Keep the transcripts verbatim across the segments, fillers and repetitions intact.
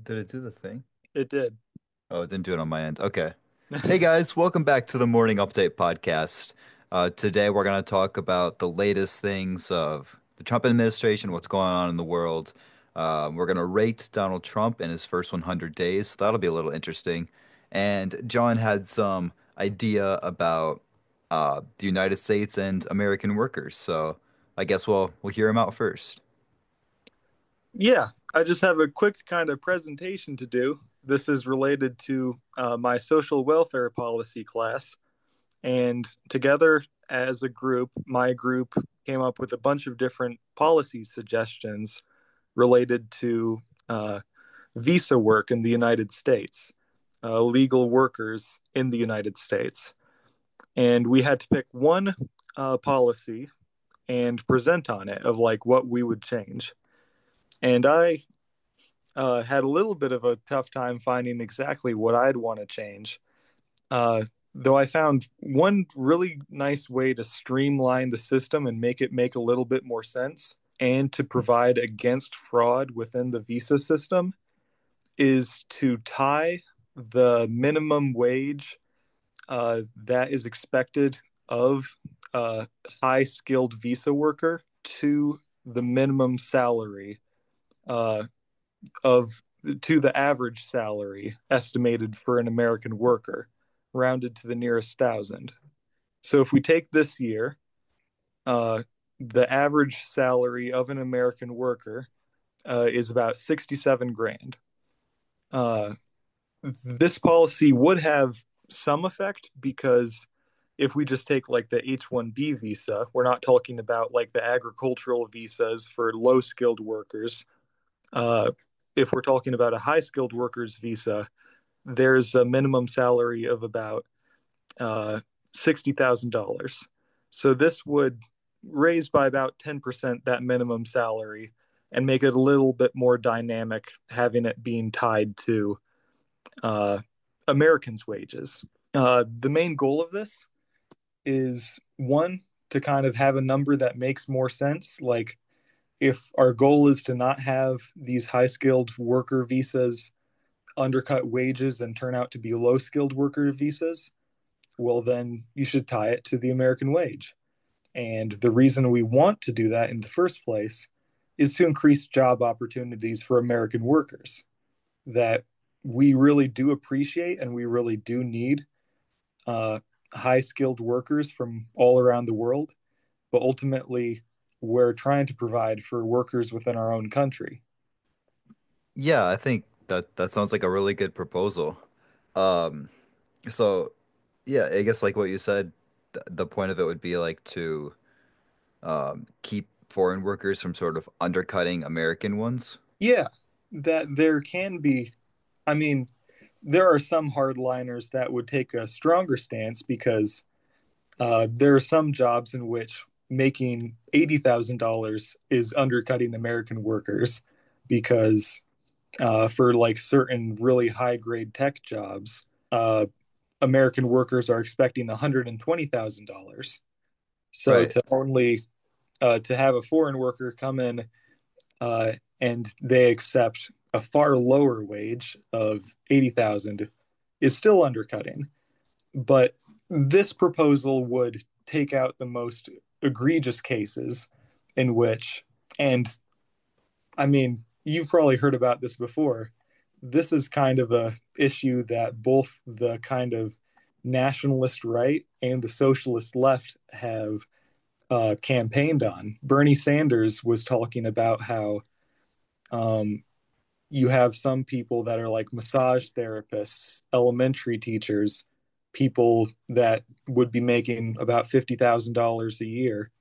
Did it do the thing? It did. Oh, it didn't do it on my end. Okay. Hey guys, welcome back to the Morning Update podcast. Uh, today we're going to talk about the latest things of the Trump administration, what's going on in the world. Um, we're going to rate Donald Trump in his first one hundred days. So that'll be a little interesting. And John had some idea about uh, the United States and American workers. So I guess we'll we'll hear him out first. Yeah, I just have a quick kind of presentation to do. This is related to uh, my social welfare policy class. And together as a group, my group came up with a bunch of different policy suggestions related to uh, visa work in the United States, uh, legal workers in the United States. And we had to pick one uh, policy and present on it of like what we would change. And I uh, had a little bit of a tough time finding exactly what I'd want to change. Uh, though I found one really nice way to streamline the system and make it make a little bit more sense and to provide against fraud within the visa system is to tie the minimum wage uh, that is expected of a high skilled visa worker to the minimum salary uh, of to the average salary estimated for an American worker, rounded to the nearest thousand. So if we take this year, uh, the average salary of an American worker uh, is about sixty-seven grand. Uh, this policy would have some effect because if we just take like the H one B visa, we're not talking about like the agricultural visas for low skilled workers. Uh, if we're talking about a high skilled workers visa, there's a minimum salary of about uh, sixty thousand dollars. So this would raise by about ten percent that minimum salary and make it a little bit more dynamic, having it being tied to uh, Americans' wages. Uh, the main goal of this is one, to kind of have a number that makes more sense. Like if our goal is to not have these high skilled worker visas undercut wages and turn out to be low skilled worker visas, well, then you should tie it to the American wage. And the reason we want to do that in the first place is to increase job opportunities for American workers that we really do appreciate and we really do need uh, high skilled workers from all around the world. But ultimately, we're trying to provide for workers within our own country. Yeah, I think that that sounds like a really good proposal. Um, so yeah, I guess like what you said, th the point of it would be like to um, keep foreign workers from sort of undercutting American ones. Yeah, that there can be, I mean, there are some hardliners that would take a stronger stance because uh, there are some jobs in which making eighty thousand dollars is undercutting American workers because uh, for like certain really high grade tech jobs, uh, American workers are expecting one hundred twenty thousand dollars. So Right. to only uh, to have a foreign worker come in uh, and they accept a far lower wage of eighty thousand is still undercutting. But this proposal would take out the most egregious cases in which, and I mean, you've probably heard about this before. This is kind of a issue that both the kind of nationalist right and the socialist left have uh, campaigned on. Bernie Sanders was talking about how um, you have some people that are like massage therapists, elementary teachers, people that would be making about fifty thousand dollars a year,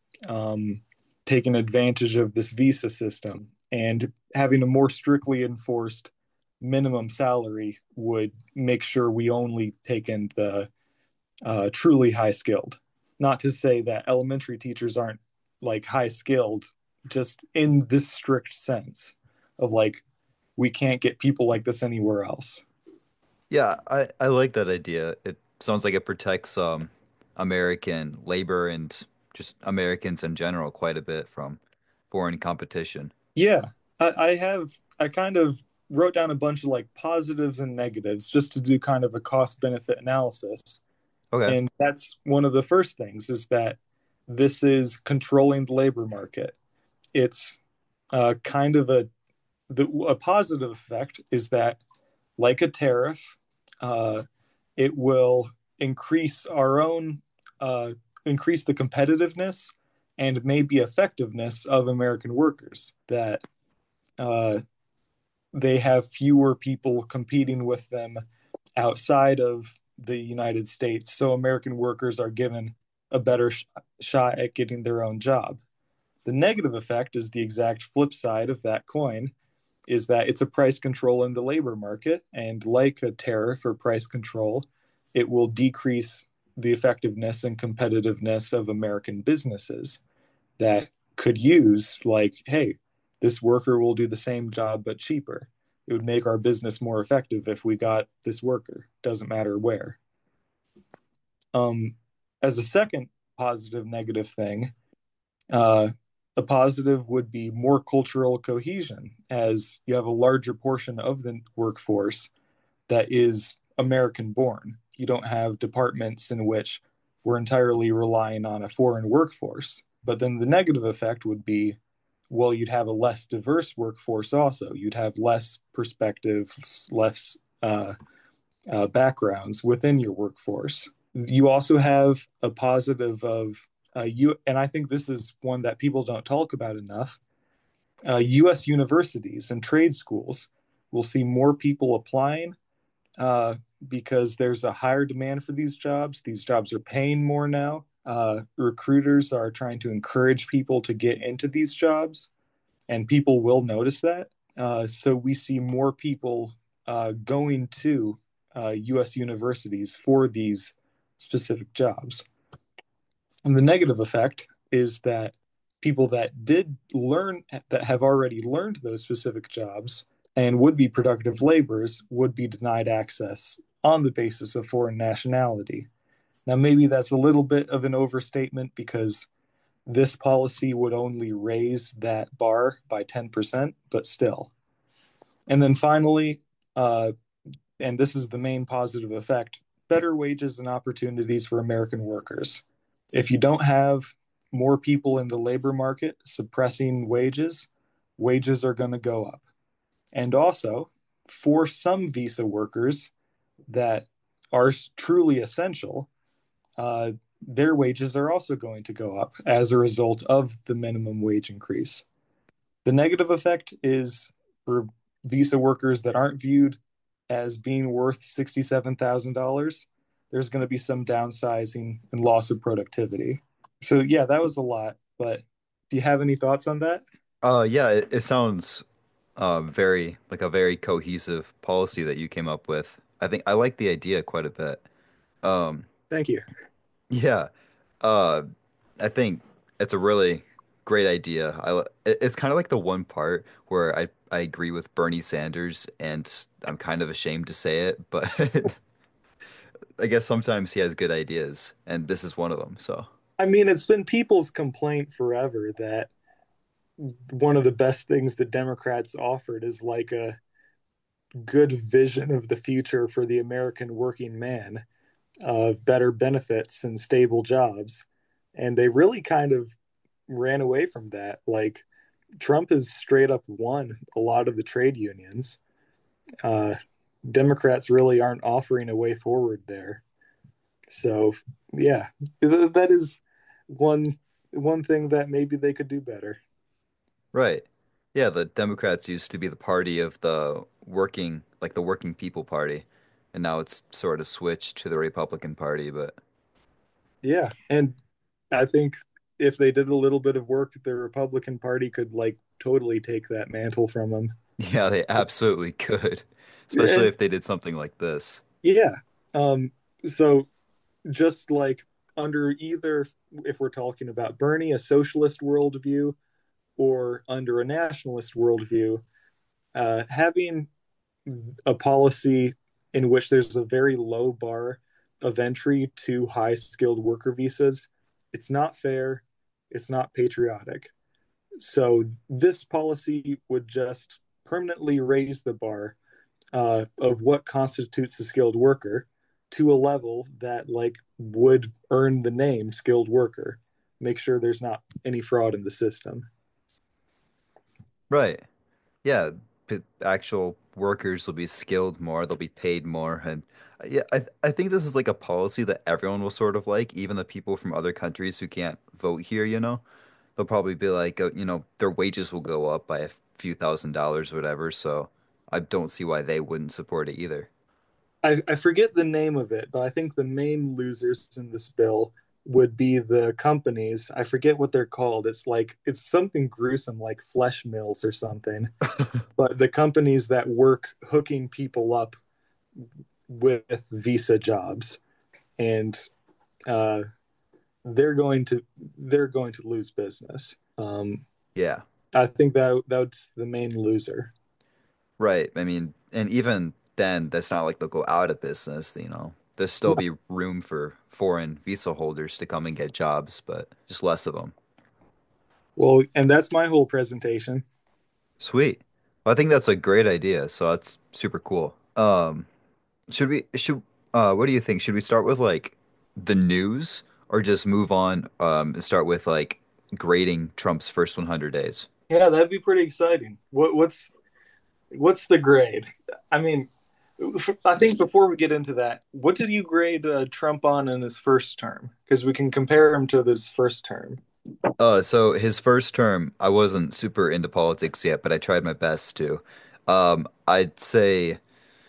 um, taking advantage of this visa system. And having a more strictly enforced minimum salary would make sure we only take in the uh, truly high skilled. Not to say that elementary teachers aren't like high skilled, just in this strict sense of like we can't get people like this anywhere else. Yeah, I I like that idea. It sounds like it protects um American labor and just Americans in general quite a bit from foreign competition. Yeah, I, I have I kind of wrote down a bunch of like positives and negatives just to do kind of a cost benefit analysis. Okay. And that's one of the first things is that this is controlling the labor market. It's uh, kind of a the, a positive effect is that, like a tariff, uh, it will increase our own uh, increase the competitiveness and maybe effectiveness of American workers. That uh, they have fewer people competing with them outside of the United States, so American workers are given a better sh- shot at getting their own job. The negative effect is the exact flip side of that coin, is that it's a price control in the labor market. And like a tariff or price control, it will decrease the effectiveness and competitiveness of American businesses that could use, like, hey, this worker will do the same job but cheaper. It would make our business more effective if we got this worker, doesn't matter where. Um, as a second positive negative thing, uh, a positive would be more cultural cohesion, as you have a larger portion of the workforce that is American born. You don't have departments in which we're entirely relying on a foreign workforce. But then the negative effect would be, well, you'd have a less diverse workforce also. You'd have less perspectives, less uh, uh, backgrounds within your workforce. You also have a positive of uh, you, and I think this is one that people don't talk about enough. Uh, U S universities and trade schools will see more people applying uh, because there's a higher demand for these jobs. These jobs are paying more now. Uh, recruiters are trying to encourage people to get into these jobs, and people will notice that. Uh, so we see more people uh, going to uh, U S universities for these specific jobs. And the negative effect is that people that did learn, that have already learned those specific jobs and would be productive laborers, would be denied access on the basis of foreign nationality. Now, maybe that's a little bit of an overstatement because this policy would only raise that bar by ten percent, but still. And then finally, uh, and this is the main positive effect, better wages and opportunities for American workers. If you don't have more people in the labor market suppressing wages, wages are going to go up. And also, for some visa workers that are truly essential, uh, their wages are also going to go up as a result of the minimum wage increase. The negative effect is for visa workers that aren't viewed as being worth sixty-seven thousand dollars, there's going to be some downsizing and loss of productivity. So, yeah, that was a lot. But do you have any thoughts on that? Uh, yeah, it, it sounds uh, very like a very cohesive policy that you came up with. I think I like the idea quite a bit. Um, Thank you. yeah, uh, I think it's a really great idea. I li- it- it's kind of like the one part where I I agree with Bernie Sanders, and I'm kind of ashamed to say it, but I guess sometimes he has good ideas, and this is one of them. So I mean, it's been people's complaint forever that one of the best things the Democrats offered is like a good vision of the future for the American working man, of better benefits and stable jobs. And they really kind of ran away from that. Like, Trump has straight up won a lot of the trade unions. Uh, Democrats really aren't offering a way forward there. So, yeah, that is one one thing that maybe they could do better. right. Yeah, the Democrats used to be the party of the working, like the working people party, and now it's sort of switched to the Republican Party, but Yeah, and I think if they did a little bit of work, the Republican Party could like totally take that mantle from them. yeah, they absolutely could, especially And if they did something like this. yeah, um, so just like under either, if we're talking about Bernie, a socialist worldview, or under a nationalist worldview, uh, having a policy in which there's a very low bar of entry to high skilled worker visas, it's not fair, it's not patriotic. So this policy would just permanently raise the bar uh, of what constitutes a skilled worker to a level that like would earn the name skilled worker. Make sure there's not any fraud in the system. Right. Yeah, p actual workers will be skilled more, they'll be paid more, and uh, yeah, I I think this is like a policy that everyone will sort of like, even the people from other countries who can't vote here, you know. They'll probably be like, uh, you know, their wages will go up by a few thousand dollars or whatever, so I don't see why they wouldn't support it either. I, I forget the name of it, but I think the main losers in this bill would be the companies. I forget what they're called. It's like it's something gruesome like flesh mills or something. But the companies that work hooking people up with visa jobs, and uh, they're going to they're going to lose business. Um, Yeah, I think that that's the main loser. right. I mean, and even then, that's not like they'll go out of business, you know. There'll still be room for foreign visa holders to come and get jobs, but just less of them. Well, and that's my whole presentation. Sweet. Well, I think that's a great idea, so that's super cool. Um, should we should uh what do you think? Should we start with like the news or just move on um and start with like grading Trump's first one hundred days? Yeah, that'd be pretty exciting. What what's what's the grade? I mean, I think before we get into that, what did you grade uh, Trump on in his first term? Because we can compare him to this first term. Uh, so his first term, I wasn't super into politics yet, but I tried my best to. Um, I'd say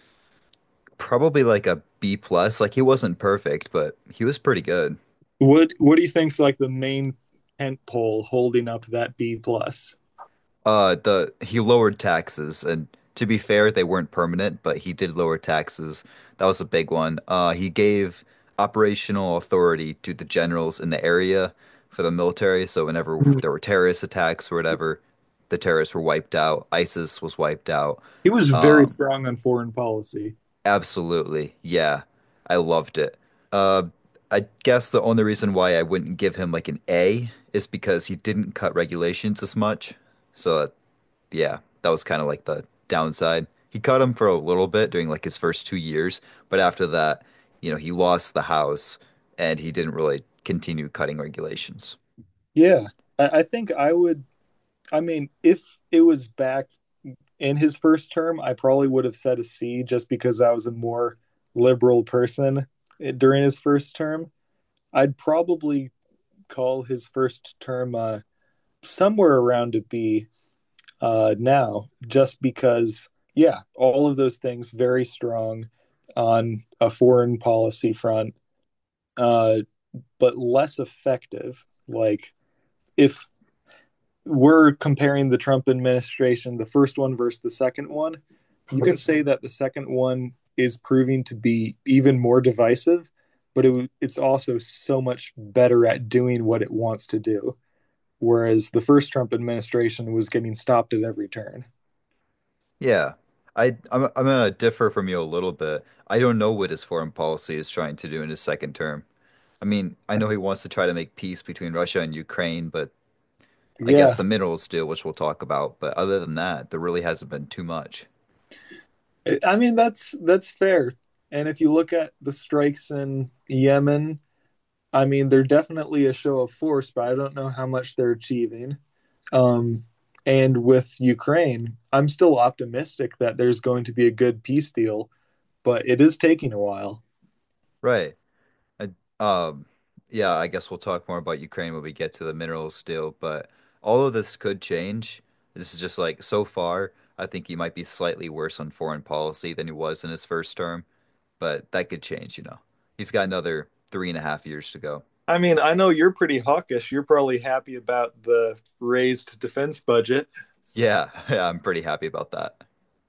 probably like a B plus. Like he wasn't perfect, but he was pretty good. What what do you think's like the main tent pole holding up that B plus? Uh, the he lowered taxes, and to be fair, they weren't permanent, but he did lower taxes. That was a big one. Uh, he gave operational authority to the generals in the area for the military. So whenever there were terrorist attacks or whatever, the terrorists were wiped out. ISIS was wiped out. He was very Um, strong on foreign policy. Absolutely, yeah, I loved it. Uh, I guess the only reason why I wouldn't give him like an A is because he didn't cut regulations as much. So yeah, that was kind of like the downside. He cut him for a little bit during like his first two years, but after that, you know, he lost the House and he didn't really continue cutting regulations. Yeah, I, I think I would. I mean, if it was back in his first term, I probably would have said a C just because I was a more liberal person during his first term. I'd probably call his first term uh, somewhere around a B uh, now, just because, yeah, all of those things very strong on a foreign policy front, uh, but less effective. Like, if we're comparing the Trump administration, the first one versus the second one, you can say that the second one is proving to be even more divisive, but it, it's also so much better at doing what it wants to do. Whereas the first Trump administration was getting stopped at every turn. Yeah. I I'm I'm gonna differ from you a little bit. I don't know what his foreign policy is trying to do in his second term. I mean, I know he wants to try to make peace between Russia and Ukraine, but I guess Yeah, the minerals deal, which we'll talk about. But other than that, there really hasn't been too much. I mean that's that's fair. And if you look at the strikes in Yemen, I mean they're definitely a show of force, but I don't know how much they're achieving. Um, and with Ukraine, I'm still optimistic that there's going to be a good peace deal, but it is taking a while. Right. I, um, yeah, I guess we'll talk more about Ukraine when we get to the minerals deal, but all of this could change. This is just like so far, I think he might be slightly worse on foreign policy than he was in his first term, but that could change, you know. He's got another three and a half years to go. I mean, I know you're pretty hawkish. You're probably happy about the raised defense budget. Yeah, yeah, I'm pretty happy about that.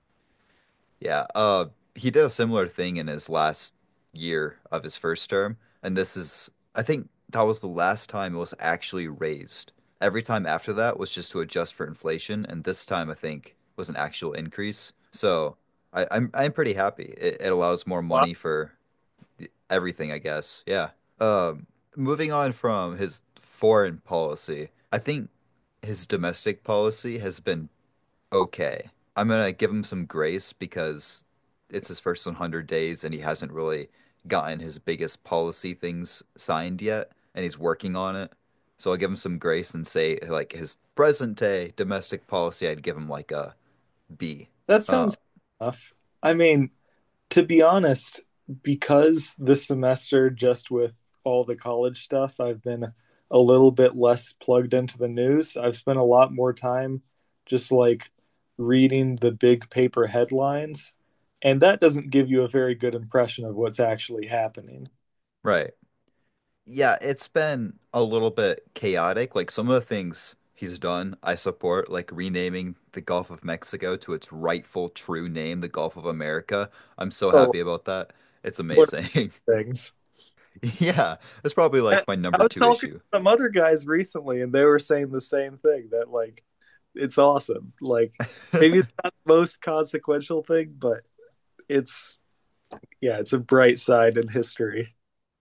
Yeah, uh, he did a similar thing in his last year of his first term, and this is, I think that was the last time it was actually raised. Every time after that was just to adjust for inflation, and this time I think was an actual increase. So I, I'm I'm pretty happy. It, it allows more Wow. money for the- everything, I guess. Yeah. Um, moving on from his foreign policy, I think his domestic policy has been okay. I'm gonna give him some grace because it's his first one hundred days and he hasn't really gotten his biggest policy things signed yet, and he's working on it. So I'll give him some grace and say like his present day domestic policy, I'd give him like a B. That Uh, sounds enough. I mean, to be honest, because this semester, just with all the college stuff, I've been a little bit less plugged into the news. I've spent a lot more time just like reading the big paper headlines, and that doesn't give you a very good impression of what's actually happening. right. Yeah, it's been a little bit chaotic. Like some of the things he's done, I support, like renaming the Gulf of Mexico to its rightful true name, the Gulf of America. I'm so Oh, happy about that. It's what amazing. things? Yeah, it's probably I like my number was two talking issue. to some other guys recently, and they were saying the same thing that like it's awesome. Like maybe it's not the most consequential thing, but it's yeah, it's a bright side in history.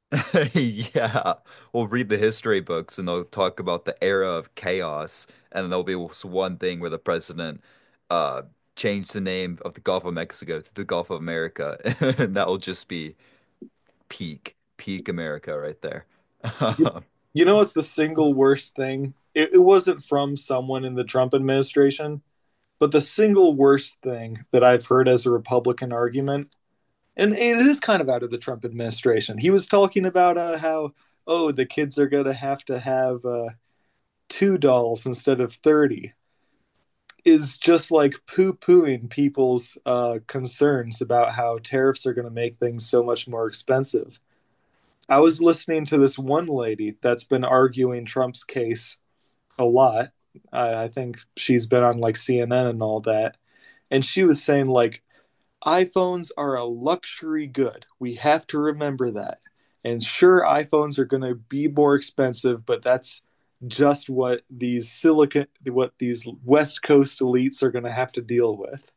Yeah, we'll read the history books and they'll talk about the era of chaos, and there'll be this one thing where the president uh changed the name of the Gulf of Mexico to the Gulf of America, and that'll just be peak, peak America right there. You, you know what's the single worst thing? It, it wasn't from someone in the Trump administration, but the single worst thing that I've heard as a Republican argument, and it is kind of out of the Trump administration. He was talking about uh, how, oh, the kids are going to have to have uh, two dolls instead of thirty, is just like poo pooing people's uh, concerns about how tariffs are going to make things so much more expensive. I was listening to this one lady that's been arguing Trump's case a lot. I, I think she's been on like C N N and all that. And she was saying, like, iPhones are a luxury good. We have to remember that. And sure, iPhones are going to be more expensive, but that's just what these silicon, what these West Coast elites are going to have to deal with.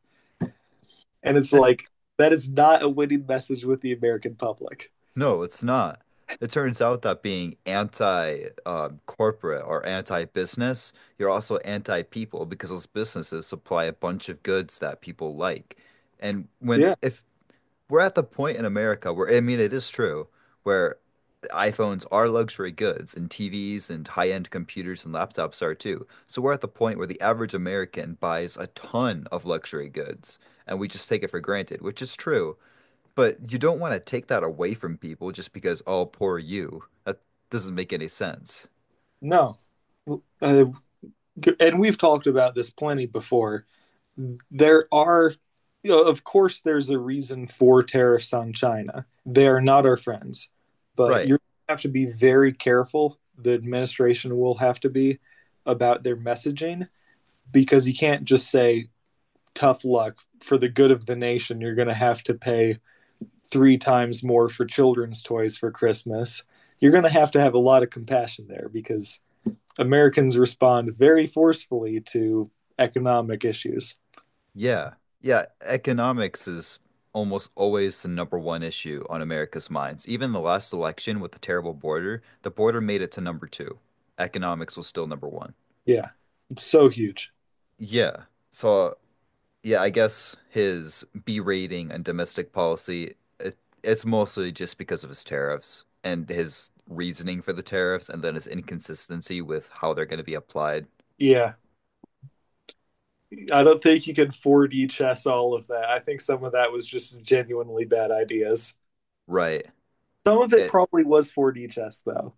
And it's That's like, that is not a winning message with the American public. No, it's not. It turns out that being anti um, corporate or anti-business, you're also anti-people because those businesses supply a bunch of goods that people like. And when Yeah. if we're at the point in America where, I mean, it is true, where iPhones are luxury goods and T Vs and high-end computers and laptops are too. So we're at the point where the average American buys a ton of luxury goods and we just take it for granted, which is true. But you don't want to take that away from people just because, oh, poor you. That doesn't make any sense. No. Uh, and we've talked about this plenty before. There are, you know, of course, there's a reason for tariffs on China. They are not our friends, but Right. you have to be very careful. The administration will have to be about their messaging because you can't just say, tough luck for the good of the nation. You're going to have to pay three times more for children's toys for Christmas. You're going to have to have a lot of compassion there because Americans respond very forcefully to economic issues. Yeah. Yeah. Economics is almost always the number one issue on America's minds. Even the last election with the terrible border, the border made it to number two. Economics was still number one. Yeah, it's so huge. Yeah. So, yeah, I guess his B rating and domestic policy, it, it's mostly just because of his tariffs and his reasoning for the tariffs and then his inconsistency with how they're going to be applied. Yeah, I don't think you can four D chess all of that. I think some of that was just genuinely bad ideas. Right. Some of it It probably was four D chess, though.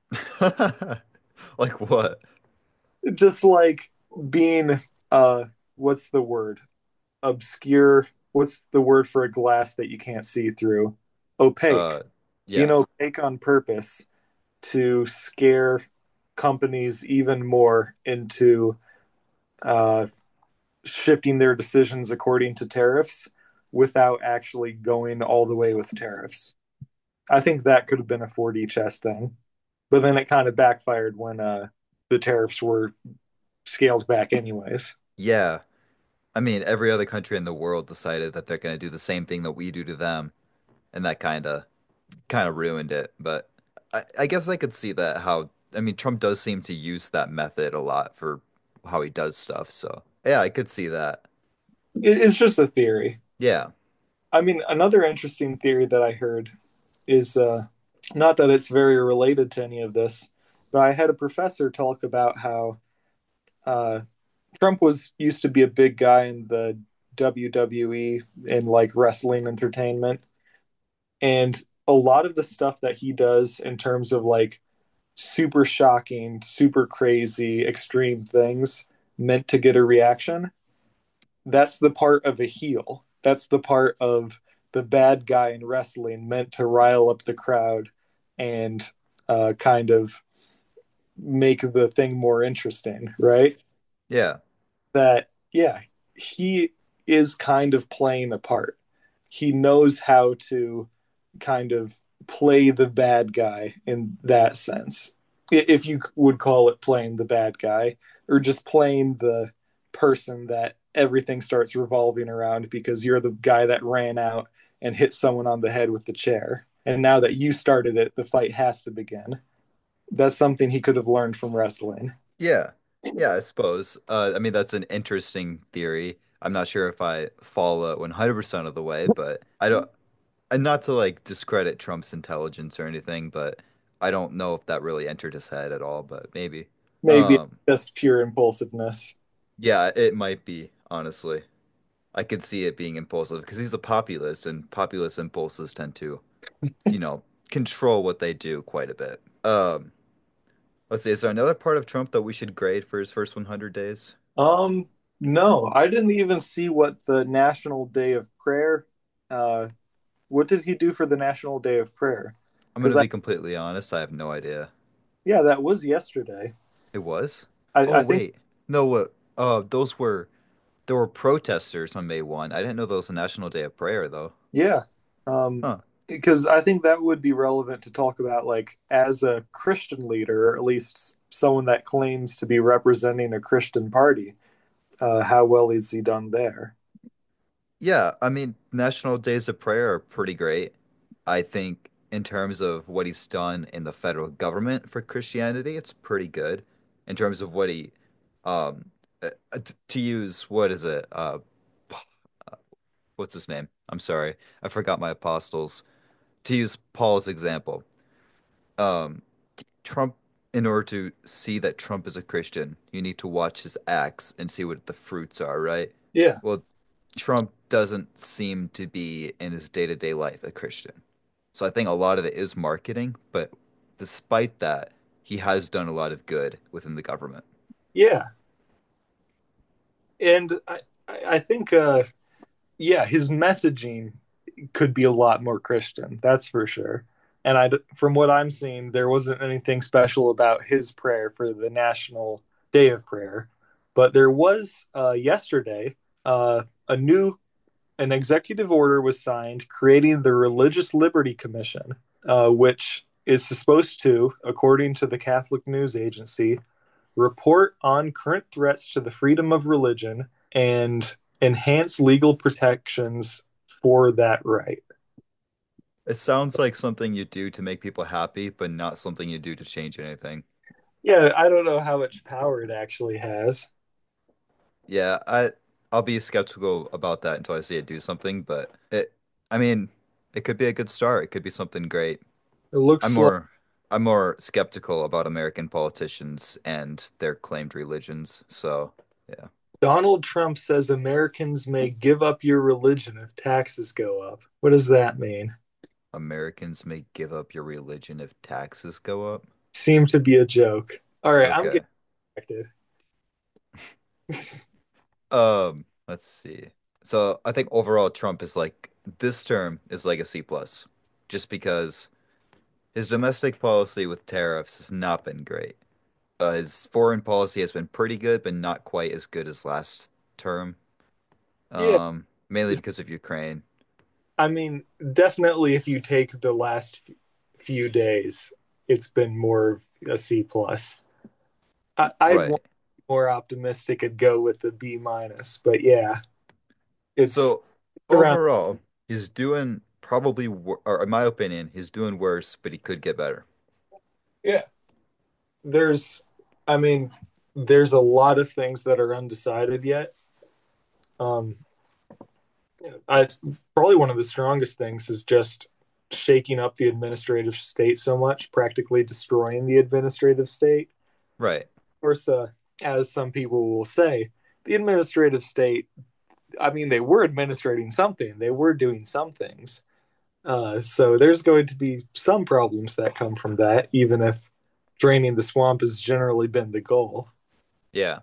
like what? Just like being, uh, what's the word? Obscure. What's the word for a glass that you can't see through? Opaque. Uh Being yeah. opaque on purpose to scare companies even more into uh, shifting their decisions according to tariffs without actually going all the way with tariffs. I think that could have been a four D chess thing, but then it kind of backfired when uh, the tariffs were scaled back, anyways. Yeah. I mean, every other country in the world decided that they're going to do the same thing that we do to them, and that kind of kind of ruined it. But I, I guess I could see that how I mean Trump does seem to use that method a lot for how he does stuff. So yeah, I could see that. It, it's just a theory. Yeah. I mean, another interesting theory that I heard is uh, not that it's very related to any of this, but I had a professor talk about how uh, Trump was used to be a big guy in the W W E and like wrestling entertainment, and a lot of the stuff that he does in terms of like super shocking, super crazy, extreme things meant to get a reaction. That's the part of a heel. That's the part of the bad guy in wrestling meant to rile up the crowd and uh, kind of make the thing more interesting, right? Yeah. That, yeah, he is kind of playing a part. He knows how to kind of play the bad guy in that sense, if you would call it playing the bad guy, or just playing the person that everything starts revolving around because you're the guy that ran out and hit someone on the head with the chair. And now that you started it, the fight has to begin. That's something he could have learned from wrestling. Yeah. Yeah, I suppose. Uh, I mean, that's an interesting theory. I'm not sure if I follow it one hundred percent of the way, but I don't, and not to like discredit Trump's intelligence or anything, but I don't know if that really entered his head at all, but maybe. Maybe Um, just pure impulsiveness. yeah, it might be, honestly. I could see it being impulsive because he's a populist, and populist impulses tend to, you know, control what they do quite a bit. Um, let's see, is there another part of Trump that we should grade for his first one hundred days? Um, no, I didn't even see what the National Day of Prayer. Uh, what did he do for the National Day of Prayer? I'm going Because to I, be completely honest, I have no idea. yeah, that was yesterday. It was? I, Oh, I think, wait. No, what? Uh, those were there were protesters on May first. I didn't know that was a National Day of Prayer, though. yeah. Um, Huh. because I think that would be relevant to talk about, like, as a Christian leader, or at least someone that claims to be representing a Christian party. Uh, how well is he done there? Yeah, I mean, National Days of Prayer are pretty great. I think in terms of what he's done in the federal government for Christianity, it's pretty good. In terms of what he, um, uh, uh, t- to use, what is it? Uh, p- uh, what's his name? I'm sorry, I forgot my apostles. To use Paul's example, um, Trump, in order to see that Trump is a Christian, you need to watch his acts and see what the fruits are, right? Yeah, Well, Trump doesn't seem to be in his day-to-day life a Christian. So I think a lot of it is marketing, but despite that, he has done a lot of good within the government. yeah, and I, I think, uh, yeah, his messaging could be a lot more Christian. That's for sure. And I, from what I'm seeing, there wasn't anything special about his prayer for the National Day of Prayer, but there was uh, yesterday uh, a new an executive order was signed creating the Religious Liberty Commission, uh, which is supposed to, according to the Catholic News Agency, report on current threats to the freedom of religion and enhance legal protections for that right. It sounds like something you do to make people happy, but not something you do to change anything. Yeah, I don't know how much power it actually has. Yeah, I I'll be skeptical about that until I see it do something, but it I mean, it could be a good start. It could be something great. It I'm looks like more I'm more skeptical about American politicians and their claimed religions. So, yeah. Donald Trump says Americans may give up your religion if taxes go up. What does that mean? Americans may give up your religion if taxes go up. Seemed to be a joke. All right, I'm getting Okay. distracted. Um, let's see. So, I think overall Trump is like this term is like a C plus just because his domestic policy with tariffs has not been great. Uh, his foreign policy has been pretty good, but not quite as good as last term. Yeah, Um, mainly because of Ukraine. I mean, definitely if you take the last few days, it's been more a C plus. I, I'd want Right. to be more optimistic and go with the B minus, but yeah, it's So around. overall, he's doing probably, wor- or in my opinion, he's doing worse, but he could get better. Yeah, there's, I mean, there's a lot of things that are undecided yet. Um, I probably one of the strongest things is just shaking up the administrative state so much, practically destroying the administrative state. Right. Of course, uh, as some people will say, the administrative state, I mean, they were administrating something, they were doing some things. Uh, so there's going to be some problems that come from that, even if draining the swamp has generally been the goal. Yeah.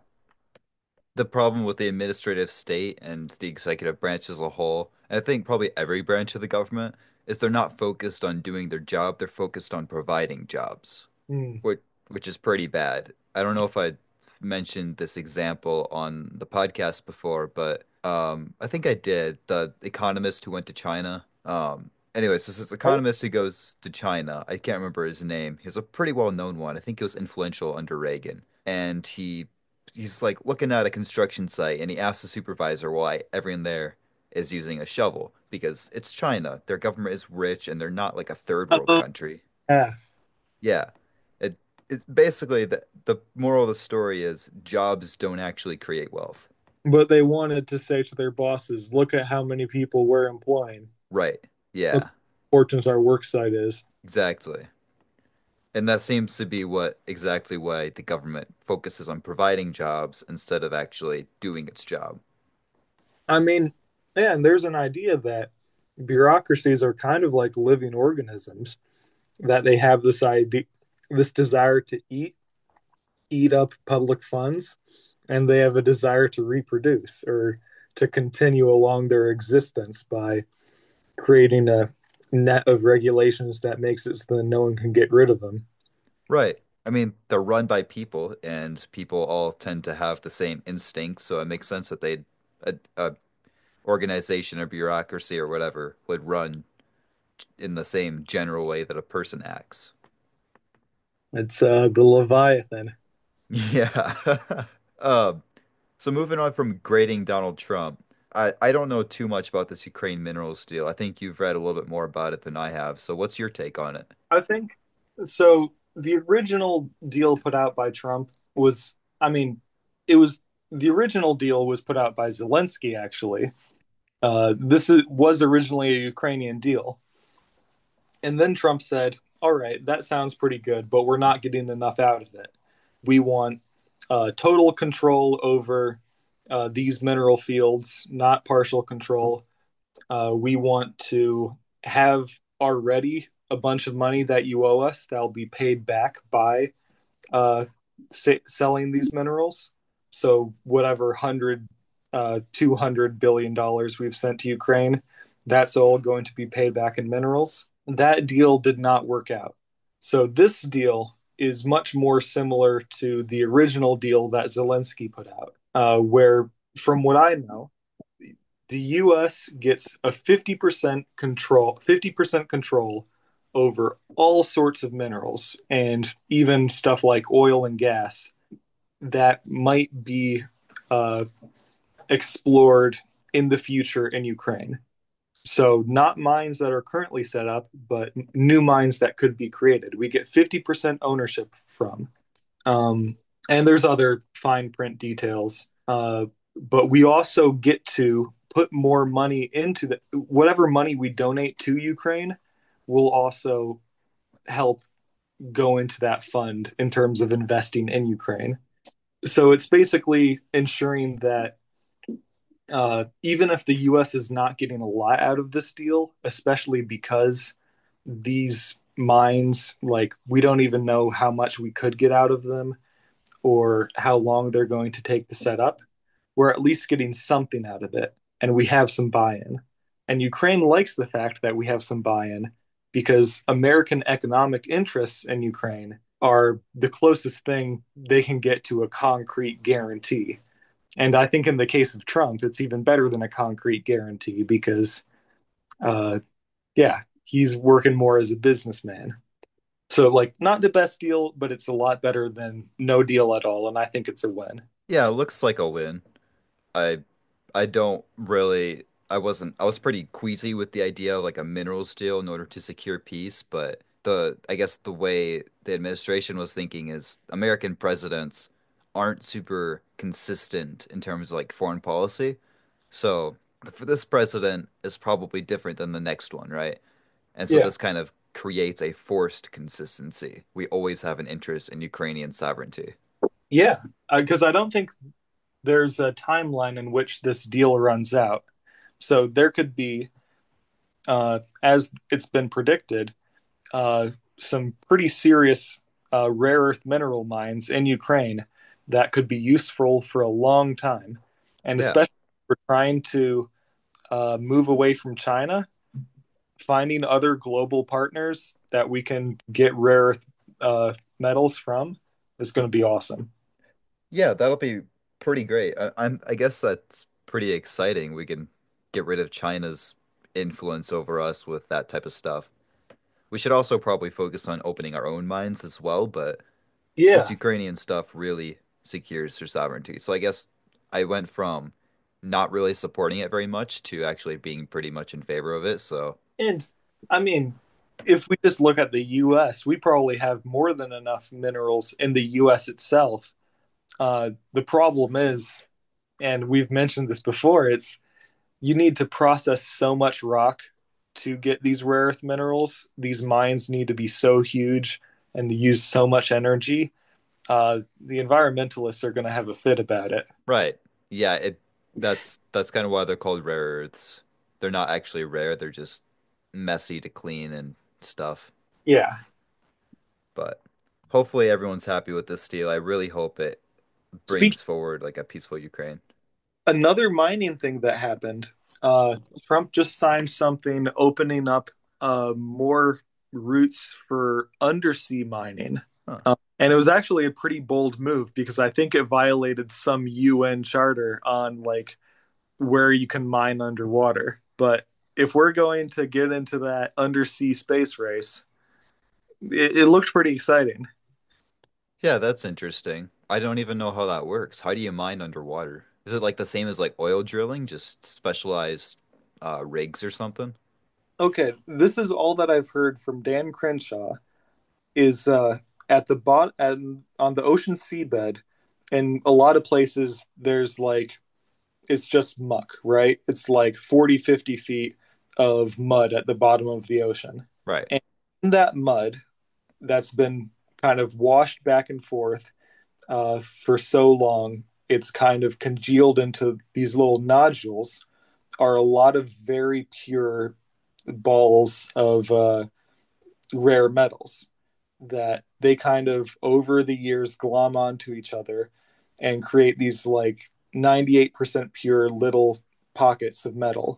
The problem with the administrative state and the executive branch as a whole, and I think probably every branch of the government, is they're not focused on doing their job, they're focused on providing jobs, Hmm. which which is pretty bad. I don't know if I mentioned this example on the podcast before, but um, I think I did. The economist who went to China. Um, anyways, this is Oh, economist who goes to China. I can't remember his name. He's a pretty well-known one. I think he was influential under Reagan. And he he's like looking at a construction site and he asks the supervisor why everyone there is using a shovel because it's China. Their government is rich and they're not like a third world uh, country. yeah. Yeah. It it basically the the moral of the story is jobs don't actually create wealth. But they wanted to say to their bosses, look at how many people we're employing. Right. Look how Yeah. important our work site is. Exactly. And that seems to be what exactly why the government focuses on providing jobs instead of actually doing its job. I mean, yeah, and there's an idea that bureaucracies are kind of like living organisms, that they have this idea, this desire to eat, eat up public funds, and they have a desire to reproduce or to continue along their existence by creating a net of regulations that makes it so that no one can get rid of them. Right. I mean, they're run by people, and people all tend to have the same instincts, so it makes sense that they a, a organization or bureaucracy or whatever would run in the same general way that a person acts. It's uh, the Leviathan. Yeah. Um, so moving on from grading Donald Trump, I, I don't know too much about this Ukraine minerals deal. I think you've read a little bit more about it than I have. So what's your take on it? I think so. The original deal put out by Trump was, I mean, it was the original deal was put out by Zelensky, actually. Uh, this is, was originally a Ukrainian deal. And then Trump said, all right, that sounds pretty good, but we're not getting enough out of it. We want uh, total control over uh, these mineral fields, not partial control. Uh, we want to have already a bunch of money that you owe us that'll be paid back by uh, sa- selling these minerals. So whatever one hundred, uh, two hundred billion dollars we've sent to Ukraine, that's all going to be paid back in minerals. That deal did not work out. So this deal is much more similar to the original deal that Zelensky put out, uh, where, from what I know, the U S gets a fifty percent control, fifty percent control over all sorts of minerals and even stuff like oil and gas that might be uh, explored in the future in Ukraine. So, not mines that are currently set up, but new mines that could be created. We get fifty percent ownership from. Um, and there's other fine print details. Uh, but we also get to put more money into the whatever money we donate to Ukraine will also help go into that fund in terms of investing in Ukraine. So it's basically ensuring that uh, even if the U S is not getting a lot out of this deal, especially because these mines, like, we don't even know how much we could get out of them or how long they're going to take to set up, we're at least getting something out of it. And we have some buy in. And Ukraine likes the fact that we have some buy in because American economic interests in Ukraine are the closest thing they can get to a concrete guarantee. And I think in the case of Trump, it's even better than a concrete guarantee because, uh, yeah, he's working more as a businessman. So, like, not the best deal, but it's a lot better than no deal at all. And I think it's a win. Yeah, it looks like a win. I I don't really I wasn't I was pretty queasy with the idea of like a minerals deal in order to secure peace, but the I guess the way the administration was thinking is American presidents aren't super consistent in terms of like foreign policy. So for this president is probably different than the next one, right? And so Yeah, this kind of creates a forced consistency. We always have an interest in Ukrainian sovereignty. yeah, because I don't think there's a timeline in which this deal runs out. So there could be, uh, as it's been predicted, uh, some pretty serious uh, rare earth mineral mines in Ukraine that could be useful for a long time. And Yeah. especially if we're trying to uh, move away from China, finding other global partners that we can get rare earth uh, metals from is going to be awesome. Yeah, that'll be pretty great. I, I'm I guess that's pretty exciting. We can get rid of China's influence over us with that type of stuff. We should also probably focus on opening our own minds as well, but this Yeah. Ukrainian stuff really secures their sovereignty. So I guess I went from not really supporting it very much to actually being pretty much in favor of it. So And I mean, if we just look at the U S, we probably have more than enough minerals in the U S itself. Uh, the problem is, and we've mentioned this before, it's you need to process so much rock to get these rare earth minerals. These mines need to be so huge and to use so much energy. Uh, the environmentalists are going to have a fit about it. right. Yeah, it that's that's kind of why they're called rare earths. They're not actually rare, they're just messy to clean and stuff. Yeah. But hopefully everyone's happy with this deal. I really hope it Speak brings forward like a peaceful Ukraine. another mining thing that happened. Uh, Trump just signed something opening up uh, more routes for undersea mining. Huh. Uh, and it was actually a pretty bold move because I think it violated some U N charter on like where you can mine underwater. But if we're going to get into that undersea space race, it, it looked pretty exciting. Yeah, that's interesting. I don't even know how that works. How do you mine underwater? Is it like the same as like oil drilling, just specialized uh, rigs or something? Okay, this is all that I've heard from Dan Crenshaw is uh, at the bot and on the ocean seabed. In a lot of places, there's like it's just muck, right? It's like forty, fifty feet of mud at the bottom of the ocean. Right. And in that mud that's been kind of washed back and forth uh, for so long, it's kind of congealed into these little nodules, are a lot of very pure balls of uh, rare metals that they kind of over the years glom onto each other and create these like ninety-eight percent pure little pockets of metal.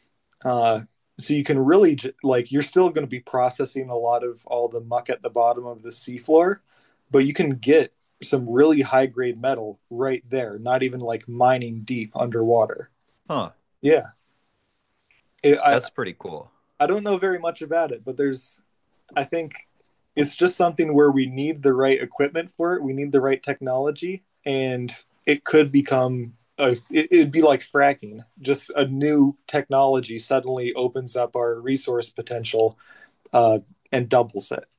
Uh, so you can really like you're still going to be processing a lot of all the muck at the bottom of the seafloor, but you can get some really high grade metal right there, not even like mining deep underwater. Huh. Yeah. It, I That's pretty cool. I don't know very much about it, but there's I think it's just something where we need the right equipment for it. We need the right technology, and it could become a, it, it'd be like fracking. Just a new technology suddenly opens up our resource potential uh, and doubles it.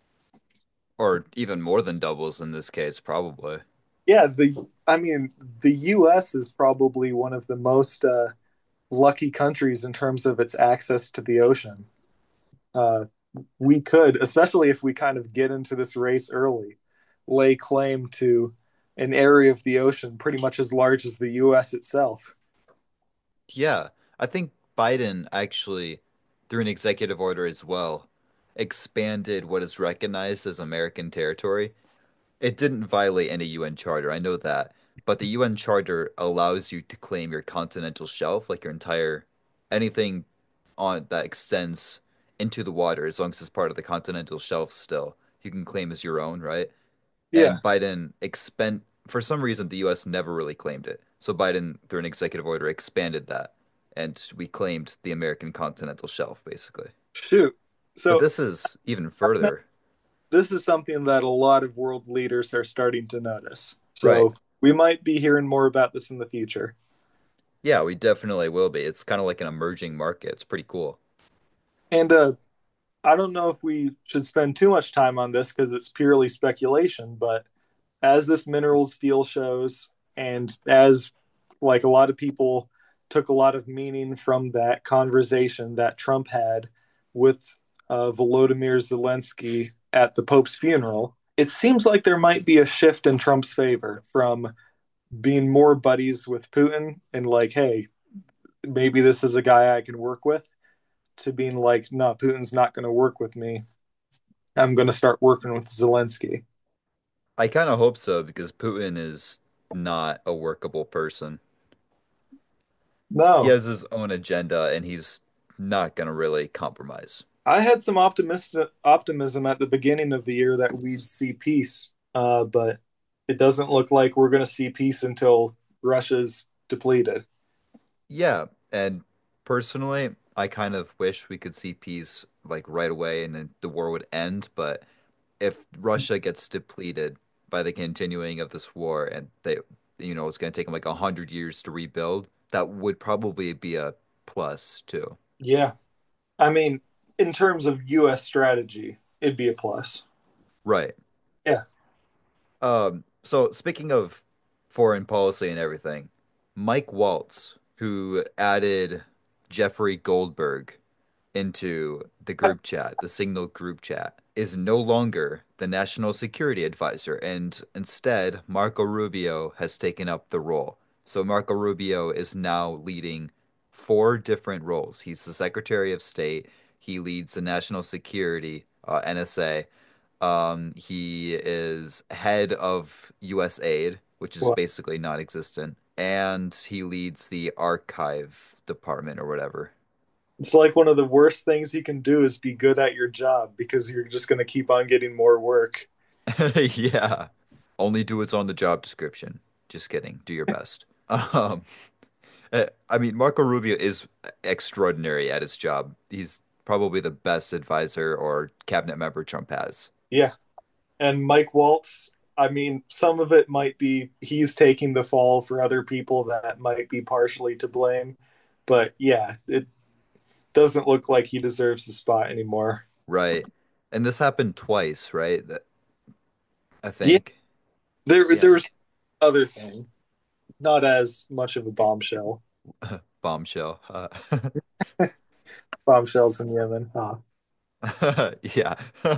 Or even more than doubles in this case, probably. Yeah, the I mean the U S is probably one of the most uh, lucky countries in terms of its access to the ocean. Uh, we could, especially if we kind of get into this race early, lay claim to an area of the ocean pretty much as large as the U S itself. Yeah, I think Biden actually, through an executive order as well, expanded what is recognized as American territory. It didn't violate any U N charter, I know that, but the U N charter allows you to claim your continental shelf, like your entire anything on that extends into the water, as long as it's part of the continental shelf still, you can claim as your own, right? Yeah, And Biden expend for some reason the U S never really claimed it. So Biden, through an executive order, expanded that, and we claimed the American continental shelf, basically. shoot. But So this is even further. this is something that a lot of world leaders are starting to notice. Right. So we might be hearing more about this in the future. Yeah, we definitely will be. It's kind of like an emerging market. It's pretty cool. And uh, I don't know if we should spend too much time on this because it's purely speculation, but as this minerals deal shows, and as like a lot of people took a lot of meaning from that conversation that Trump had with uh, Volodymyr Zelensky at the Pope's funeral. It seems like there might be a shift in Trump's favor from being more buddies with Putin and like, hey, maybe this is a guy I can work with, to being like, no, Putin's not going to work with me. I'm going to start working with Zelensky. I kind of hope so because Putin is not a workable person. He No, has his own agenda and he's not going to really compromise. I had some optimist optimism at the beginning of the year that we'd see peace, uh, but it doesn't look like we're going to see peace until Russia's depleted. Yeah, and personally, I kind of wish we could see peace like right away and then the war would end, but if Russia gets depleted by the continuing of this war and they, you know, it's going to take them like a hundred years to rebuild, that would probably be a plus too. Yeah, I mean, in terms of U S strategy, it'd be a plus. Right. Yeah. Um, so speaking of foreign policy and everything, Mike Waltz, who added Jeffrey Goldberg into the group chat, the Signal group chat, is no longer the national security advisor, and instead, Marco Rubio has taken up the role. So Marco Rubio is now leading four different roles. He's the Secretary of State, he leads the national security, uh, N S A. Um, he is head of U S aid, which is Well, basically non-existent, and he leads the archive department or whatever. it's like one of the worst things you can do is be good at your job because you're just going to keep on getting more work. Yeah. Only do what's on the job description. Just kidding. Do your best. Um, eh, I mean, Marco Rubio is extraordinary at his job. He's probably the best advisor or cabinet member Trump has. Yeah. And Mike Waltz, I mean, some of it might be he's taking the fall for other people that might be partially to blame. But yeah, it doesn't look like he deserves the spot anymore. Right. And this happened twice, right? That I Yeah, think. there Yeah. there was other thing, not as much of a bombshell. Bombshell. Uh, Bombshells in Yemen. Huh. yeah.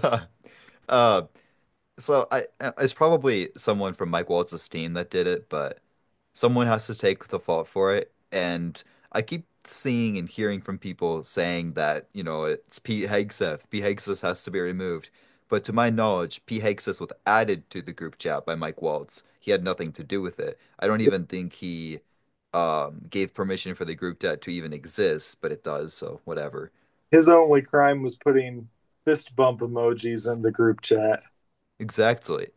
Uh, so I it's probably someone from Mike Waltz's team that did it, but someone has to take the fault for it. And I keep seeing and hearing from people saying that, you know, it's Pete Hegseth. Pete Hegseth has to be removed. But to my knowledge, Pete Hegseth was added to the group chat by Mike Waltz. He had nothing to do with it. I don't even think he um, gave permission for the group chat to even exist, but it does, so whatever. His only crime was putting fist bump emojis in the group chat. Exactly.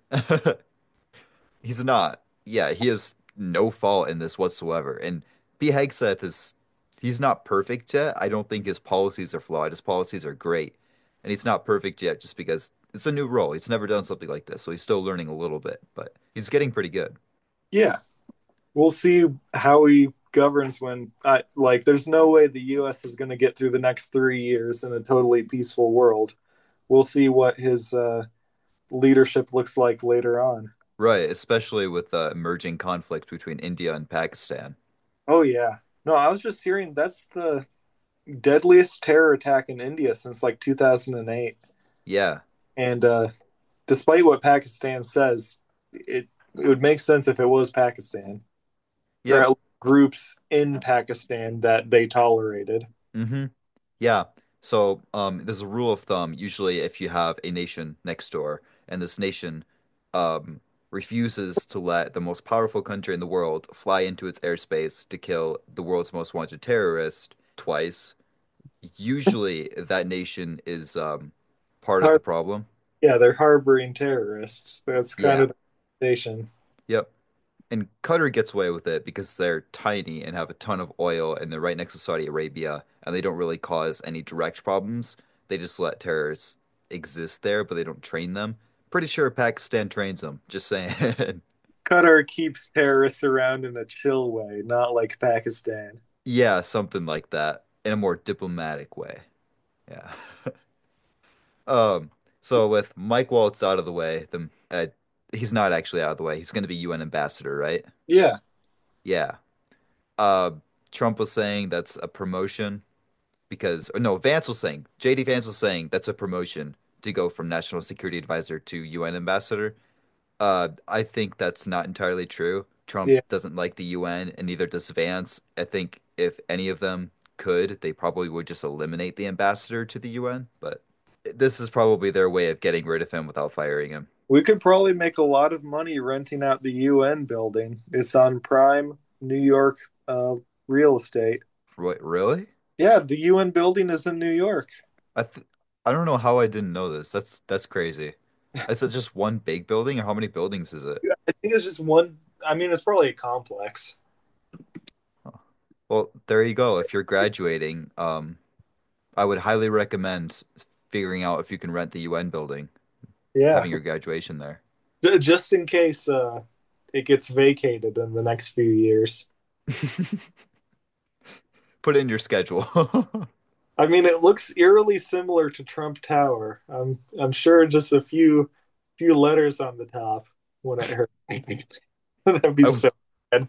He's not. Yeah, he has no fault in this whatsoever. And Pete Hegseth is he's not perfect yet. I don't think his policies are flawed. His policies are great. And he's not perfect yet just because it's a new role. He's never done something like this, so he's still learning a little bit, but he's getting pretty good. Yeah, we'll see how he governs when I like there's no way the U S is going to get through the next three years in a totally peaceful world. We'll see what his uh, leadership looks like later on. Right, especially with the emerging conflict between India and Pakistan. Oh yeah. No, I was just hearing that's the deadliest terror attack in India since like two thousand eight. Yeah. And uh, despite what Pakistan says, it it would make sense if it was Pakistan. Or Yep. at groups in Pakistan that they tolerated. Mm-hmm. Yeah. So, um, there's a rule of thumb. Usually, if you have a nation next door and this nation um, refuses to let the most powerful country in the world fly into its airspace to kill the world's most wanted terrorist twice, usually that nation is um, part of the Har- problem. yeah, they're harboring terrorists. That's kind Yeah. of the station. Yep. And Qatar gets away with it because they're tiny and have a ton of oil and they're right next to Saudi Arabia and they don't really cause any direct problems. They just let terrorists exist there, but they don't train them. Pretty sure Pakistan trains them. Just saying. Qatar keeps terrorists around in a chill way, not like Pakistan. Yeah, something like that in a more diplomatic way. Yeah. Um, so with Mike Waltz out of the way, the uh, he's not actually out of the way. He's going to be U N ambassador, right? Yeah, Yeah. Uh, Trump was saying that's a promotion because, or no, Vance was saying, J D Vance was saying that's a promotion to go from National Security Advisor to U N Ambassador. Uh, I think that's not entirely true. Trump Yeah, doesn't like the U N, and neither does Vance. I think if any of them could, they probably would just eliminate the ambassador to the U N, but this is probably their way of getting rid of him without firing him. we could probably make a lot of money renting out the U N building. It's on prime New York uh, real estate. What, really? Yeah, the U N building is in New York. I th I don't know how I didn't know this. That's that's crazy. Is it just one big building, or how many buildings is it? I think it's just one. I mean, it's probably a complex. Huh. Well, there you go. If you're graduating, um, I would highly recommend figuring out if you can rent the U N building, Yeah, having your graduation there. just in case uh, it gets vacated in the next few years. Put it in your schedule. I mean, it looks eerily similar to Trump Tower. I'm I'm sure just a few few letters on the top when it hurt. That'd be I so bad.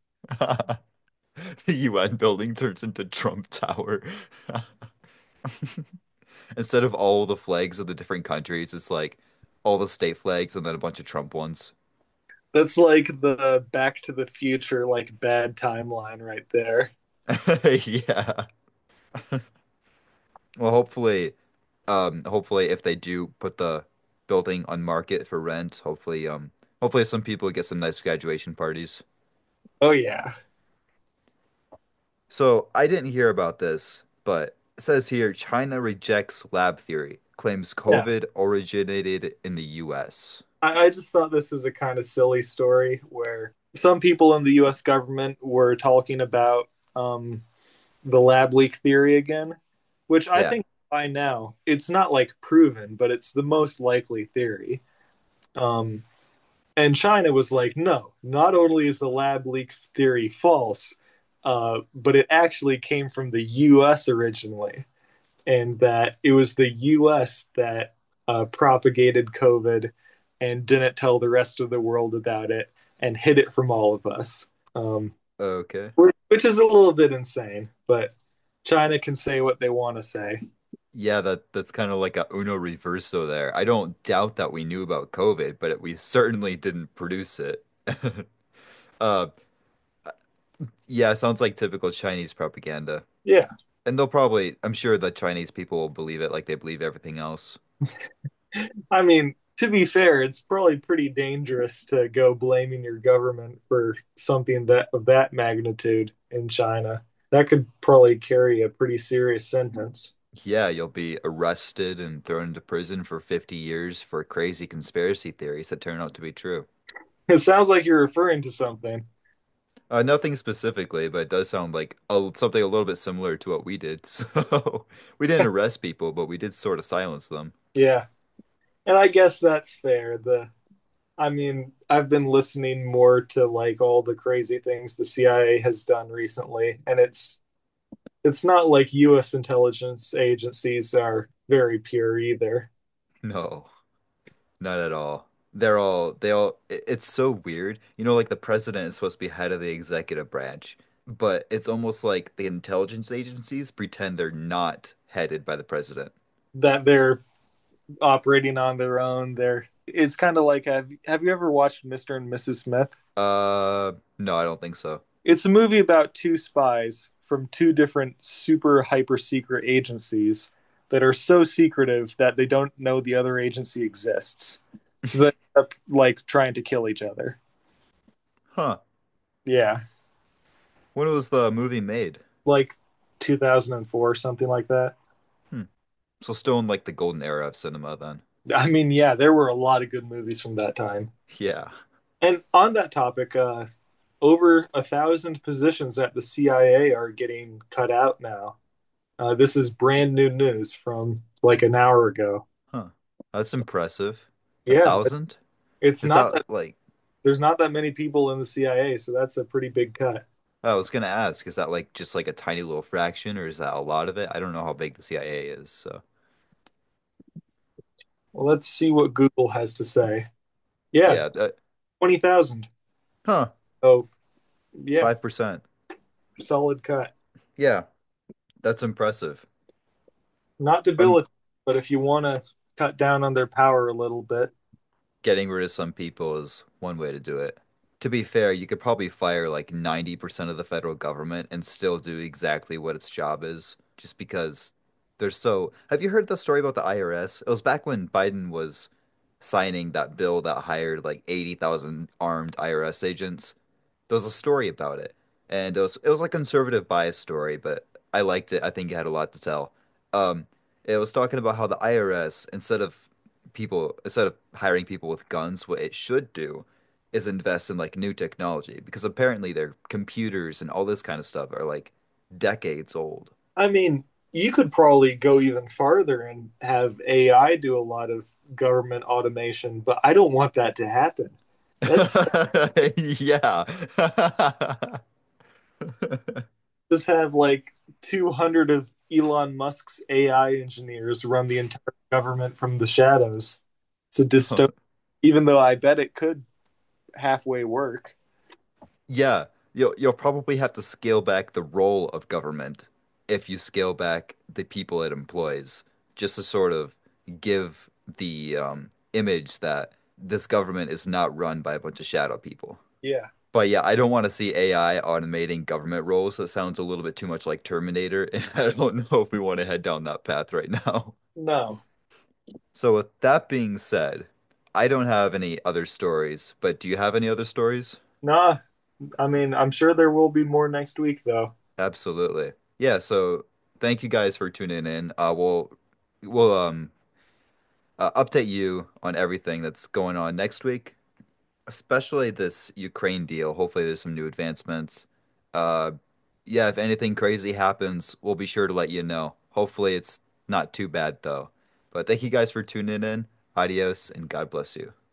The U N building turns into Trump Tower. Instead of all the flags of the different countries, it's like all the state flags and then a bunch of Trump ones. That's like the Back to the Future, like bad timeline right there. Yeah. Well, hopefully, um, hopefully if they do put the building on market for rent, hopefully, um, hopefully some people get some nice graduation parties. Oh yeah, So I didn't hear about this, but it says here China rejects lab theory, claims yeah. COVID originated in the U S. I, I just thought this was a kind of silly story where some people in the U S government were talking about um, the lab leak theory again, which I Yeah. think by now it's not like proven, but it's the most likely theory. Um, and China was like, no, not only is the lab leak theory false, uh, but it actually came from the U S originally, and that it was the U S that uh, propagated COVID and didn't tell the rest of the world about it and hid it from all of us. Um, Okay. which is a little bit insane, but China can say what they want to say. Yeah, that that's kind of like a Uno reverso there. I don't doubt that we knew about COVID, but we certainly didn't produce it. Uh, yeah, sounds like typical Chinese propaganda. Yeah. And they'll probably, I'm sure the Chinese people will believe it like they believe everything else. I mean, to be fair, it's probably pretty dangerous to go blaming your government for something that of that magnitude in China. That could probably carry a pretty serious sentence. Yeah, you'll be arrested and thrown into prison for fifty years for crazy conspiracy theories that turn out to be true. It sounds like you're referring to something. Uh, nothing specifically, but it does sound like a, something a little bit similar to what we did. So we didn't arrest people, but we did sort of silence them. Yeah. And I guess that's fair. The I mean, I've been listening more to like all the crazy things the C I A has done recently, and it's it's not like U S intelligence agencies are very pure either. No, not at all. They're all, they all, it- it's so weird. You know, like the president is supposed to be head of the executive branch, but it's almost like the intelligence agencies pretend they're not headed by the president. That they're operating on their own. They're it's kind of like have have you ever watched Mister and Missus Smith? Uh, no, I don't think so. It's a movie about two spies from two different super hyper secret agencies that are so secretive that they don't know the other agency exists. So they end up like trying to kill each other. Huh. Yeah, When was the movie made? like two thousand four, something like that. Hmm. So still in like the golden era of cinema then. I mean, yeah, there were a lot of good movies from that time. Yeah. And on that topic, uh, over a thousand positions at the C I A are getting cut out now. Uh, this is brand new news from like an hour ago. Huh. That's impressive. A Yeah, thousand? it's Is not that that like, there's not that many people in the C I A, so that's a pretty big cut. I was gonna ask, is that like just like a tiny little fraction or is that a lot of it? I don't know how big the C I A is, so Well, let's see what Google has to say. Yeah, yeah. That, twenty thousand. huh. Oh, yeah, five percent. Solid cut. Yeah, that's impressive. Not Um, debilitating, but if you want to cut down on their power a little bit. Getting rid of some people is one way to do it. To be fair, you could probably fire like ninety percent of the federal government and still do exactly what its job is, just because they're so. Have you heard the story about the I R S? It was back when Biden was signing that bill that hired like eighty thousand armed I R S agents. There was a story about it, and it was it was like a conservative bias story, but I liked it. I think it had a lot to tell. Um, it was talking about how the I R S, instead of people, instead of hiring people with guns, what it should do is invest in like new technology because apparently their computers and all this kind of stuff are like decades old. I mean, you could probably go even farther and have A I do a lot of government automation, but I don't want that to happen. That's Yeah. just have like two hundred of Elon Musk's A I engineers run the entire government from the shadows. It's a dystopia, even though I bet it could halfway work. Yeah, you'll you'll probably have to scale back the role of government if you scale back the people it employs, just to sort of give the um, image that this government is not run by a bunch of shadow people. Yeah. But yeah, I don't want to see A I automating government roles. That sounds a little bit too much like Terminator, and I don't know if we want to head down that path right now. No. So with that being said, I don't have any other stories, but do you have any other stories? Nah. I mean, I'm sure there will be more next week, though. Absolutely. Yeah, so thank you guys for tuning in. Uh we'll we'll um uh, update you on everything that's going on next week, especially this Ukraine deal. Hopefully there's some new advancements. Uh yeah, if anything crazy happens, we'll be sure to let you know. Hopefully it's not too bad though. But thank you guys for tuning in. Adios and God bless you.